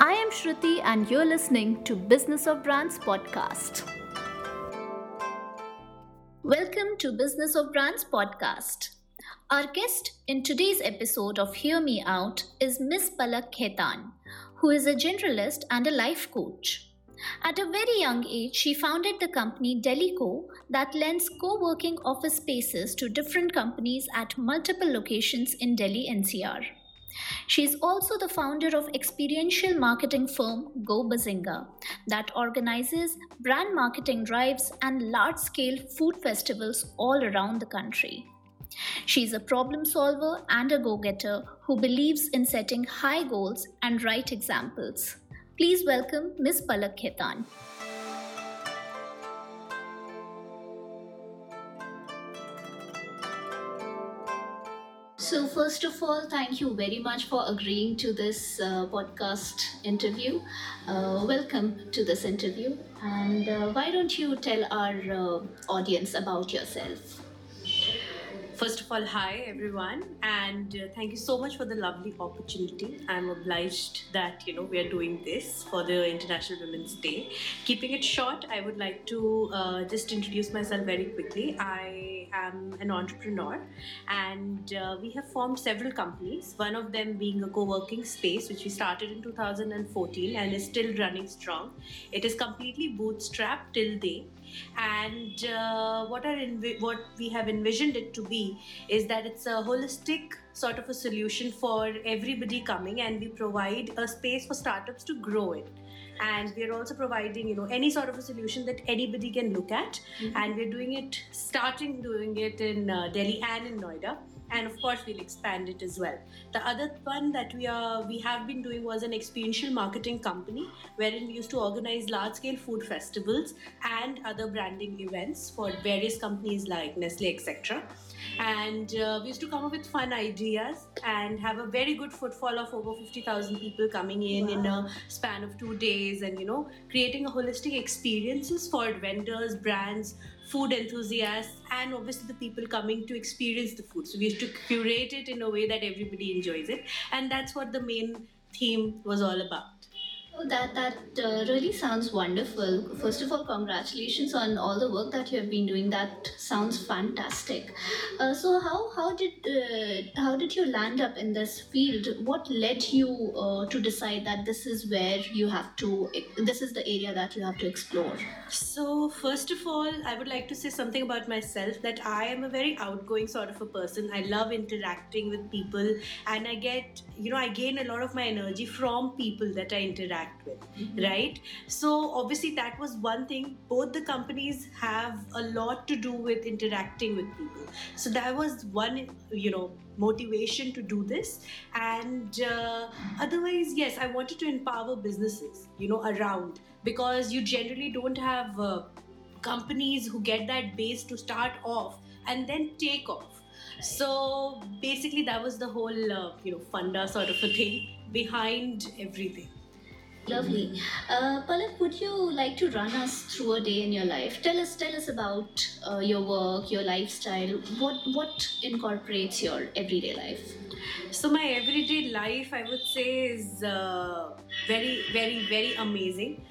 I am Shruti, and you're listening to Business of Brands podcast. Welcome to Business of Brands podcast. Our guest in today's episode of Hear Me Out is Miss Palak Khaitan, who is a generalist and a life coach. At a very young age, she founded the company Delico that lends co-working office spaces to different companies at multiple locations in Delhi NCR. She is also the founder of experiential marketing firm Go Bazinga that organizes brand marketing drives and large-scale food festivals all around the country. She is a problem solver and a go-getter who believes in setting high goals and right examples. Please welcome Ms. Palak Khaitan. So, first of all, thank you very much for agreeing to this podcast interview. Welcome to this interview. And why don't you tell our audience about yourself? First of all, hi everyone, and thank you so much for the lovely opportunity. I'm obliged that we are doing this for the International Women's Day. Keeping it short, I would like to just introduce myself very quickly. I am an entrepreneur, and we have formed several companies. One of them being a co-working space, which we started in 2014 and is still running strong. It is completely bootstrapped till date. And what we have envisioned it to be is that it's a holistic sort of a solution for everybody coming, and we provide a space for startups to grow it. And we're also providing any sort of a solution that anybody can look at. And we're doing it in Delhi and in Noida, and of course we'll expand it as well. The other one that we have been doing was an experiential marketing company, wherein we used to organize large scale food festivals and other branding events for various companies like Nestle, etc. And we used to come up with fun ideas and have a very good footfall of over 50,000 people coming in a span of 2 days, and creating a holistic experiences for vendors, brands, food enthusiasts, and obviously the people coming to experience the food. So we used to curate it in a way that everybody enjoys it, and that's what the main theme was all about. Oh, that really sounds wonderful. First of all, congratulations on all the work that you have been doing. That sounds fantastic. So, how did you land up in this field? What led you to decide that this is where you have to? This is the area that you have to explore. So, first of all, I would like to say something about myself, that I am a very outgoing sort of a person. I love interacting with people, and I gain a lot of my energy from people that I interact with, right? So, obviously, that was one thing. Both the companies have a lot to do with interacting with people. So, that was one, motivation to do this. And otherwise, yes, I wanted to empower businesses, around, because you generally don't have companies who get that base to start off and then take off. So basically that was the whole funda sort of a thing behind everything. Lovely. Palak, would you like to run us through a day in your life? Tell us about your work, your lifestyle. What incorporates your everyday life? So my everyday life, I would say, is very, very, very amazing.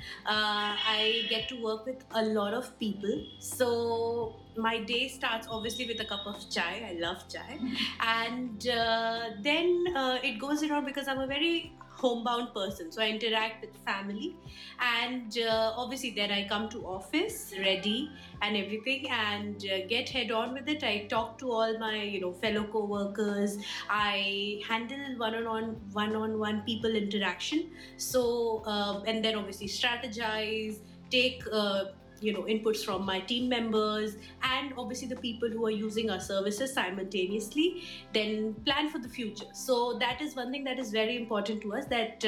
I get to work with a lot of people. So my day starts obviously with a cup of chai. I love chai, and then it goes around because I'm a very homebound person, so I interact with family, and obviously then I come to office ready and everything, and get head on with it. I talk to all my fellow co-workers. I handle one-on-one people interaction. So and then obviously strategize, take inputs from my team members, and obviously the people who are using our services simultaneously, then plan for the future. So that is one thing that is very important to us, that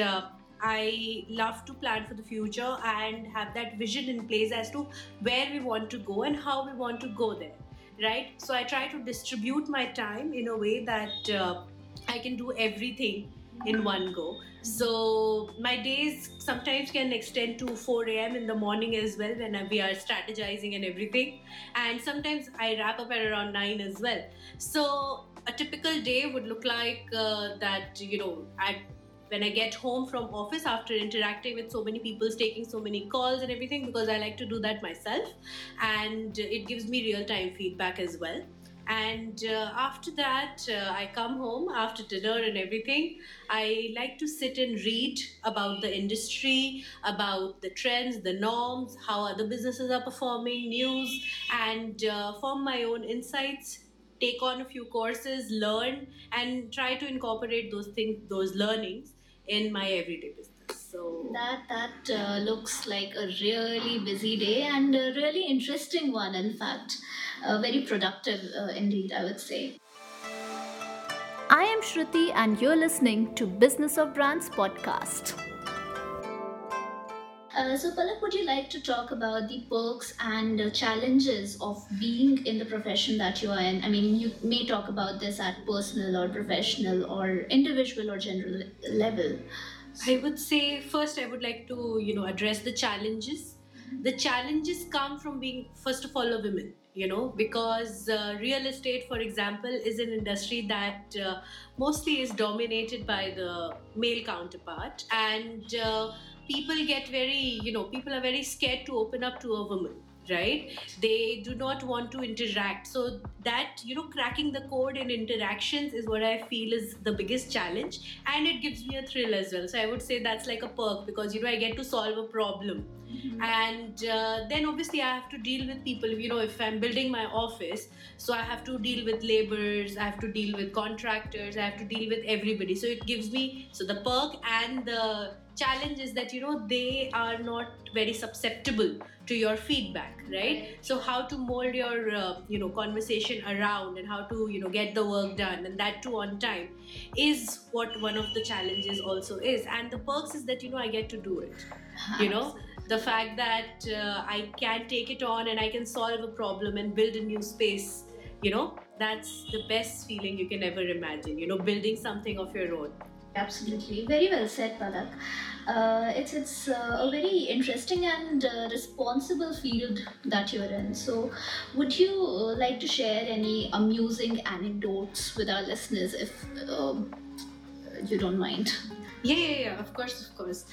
I love to plan for the future and have that vision in place as to where we want to go and how we want to go there, right? So I try to distribute my time in a way that I can do everything in one go. So my days sometimes can extend to 4 a.m. in the morning as well, when we are strategizing and everything. And sometimes I wrap up at around 9 as well. So a typical day would look like that, at when I get home from office after interacting with so many people, taking so many calls and everything, because I like to do that myself, and it gives me real time feedback as well. And after that, I come home after dinner and everything. I like to sit and read about the industry, about the trends, the norms, how other businesses are performing, news, and form my own insights. Take on a few courses, learn, and try to incorporate those things, those learnings, in my everyday business. So That looks like a really busy day and a really interesting one, in fact. Very productive indeed, I would say. I am Shruti, and you're listening to Business of Brands podcast. So, Palak, would you like to talk about the perks and challenges of being in the profession that you are in? I mean, you may talk about this at personal or professional or individual or general level. I would say first I would like to address the challenges. The challenges come from being first of all a woman, because real estate, for example, is an industry that mostly is dominated by the male counterpart, and people get very people are very scared to open up to a woman, right? They do not want to interact. So that cracking the code in interactions is what I feel is the biggest challenge, and it gives me a thrill as well. So I would say that's like a perk, because I get to solve a problem. And then obviously I have to deal with people. If I'm building my office, so I have to deal with laborers, I have to deal with contractors, I have to deal with everybody. So it gives me, so the perk and the challenge is that they are not very susceptible to your feedback, right? So how to mold your conversation around, and how to get the work done, and that too on time, is what one of the challenges also is. And the perks is that I get to do it. The fact that I can take it on and I can solve a problem and build a new space, that's the best feeling you can ever imagine, building something of your own. Absolutely. Very well said, Palak. It's a very interesting and responsible field that you're in. So, would you like to share any amusing anecdotes with our listeners, if you don't mind? Yeah, of course.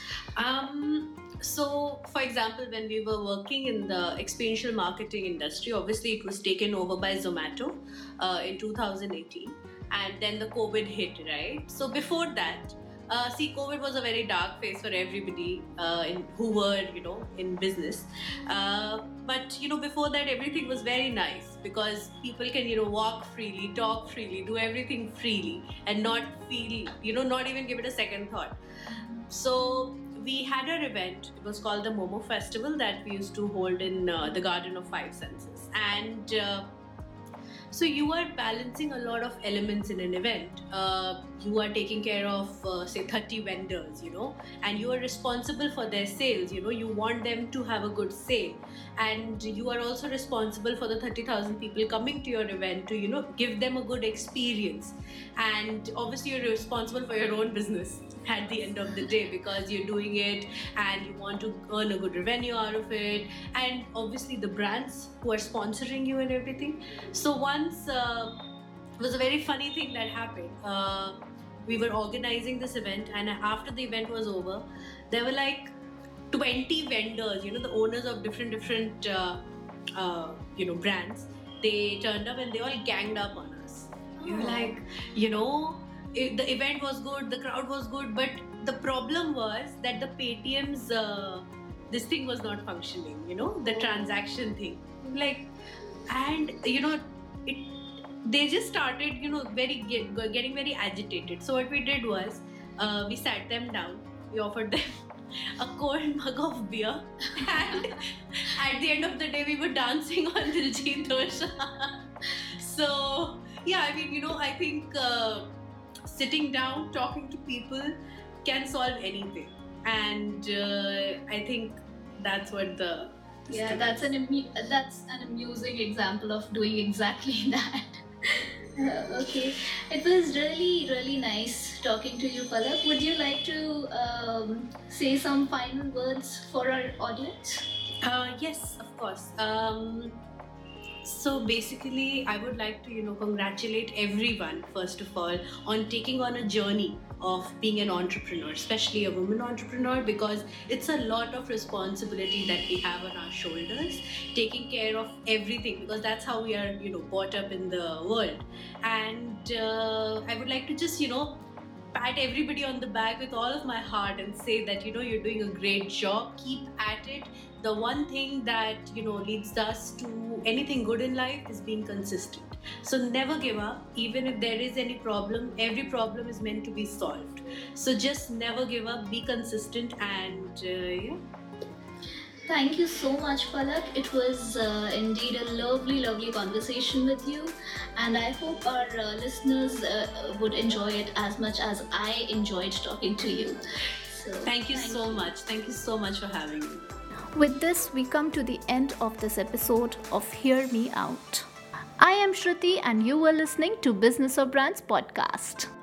So, for example, when we were working in the experiential marketing industry, obviously it was taken over by Zomato in 2018, and then the COVID hit, right? So before that, COVID was a very dark phase for everybody who were, in business. But before that, everything was very nice, because people can, walk freely, talk freely, do everything freely, and not feel, not even give it a second thought. So we had an event. It was called the Momo Festival that we used to hold in the Garden of Five Senses, and so you are balancing a lot of elements in an event. You are taking care of, say, 30 vendors, and you are responsible for their sales. You want them to have a good sale. And you are also responsible for the 30,000 people coming to your event to, give them a good experience. And obviously you're responsible for your own business at the end of the day, because you're doing it and you want to earn a good revenue out of it. And obviously the brands who are sponsoring you and everything. So once it was a very funny thing that happened. We were organizing this event, and after the event was over, there were like 20 vendors, the owners of different brands. They turned up and they all ganged up on us. We were like, the event was good, the crowd was good, but the problem was that the Paytm's this thing was not functioning, the transaction thing. Like, and they just started, getting very agitated. So what we did was, we sat them down, we offered them a cold mug of beer, and at the end of the day, we were dancing on Diljit Dosanjh. So yeah, I mean, I think sitting down, talking to people can solve anything, and I think that's what that's an amusing example of doing exactly that. Okay, it was really nice talking to you, Palak. Would you like to say some final words for our audience? Yes, of course. So basically, I would like to, congratulate everyone, first of all, on taking on a journey of being an entrepreneur, especially a woman entrepreneur, because it's a lot of responsibility that we have on our shoulders, taking care of everything, because that's how we are, brought up in the world. And I would like to just, pat everybody on the back with all of my heart and say that you're doing a great job. Keep at it. The one thing that leads us to anything good in life is being consistent. So never give up. Even if there is any problem, every problem is meant to be solved. So just never give up, be consistent, and yeah. Thank you so much, Palak. It was indeed a lovely, lovely conversation with you, and I hope our listeners would enjoy it as much as I enjoyed talking to you. So, Thank you so much. Thank you so much for having me. With this, we come to the end of this episode of Hear Me Out. I am Shruti, and you were listening to Business of Brands podcast.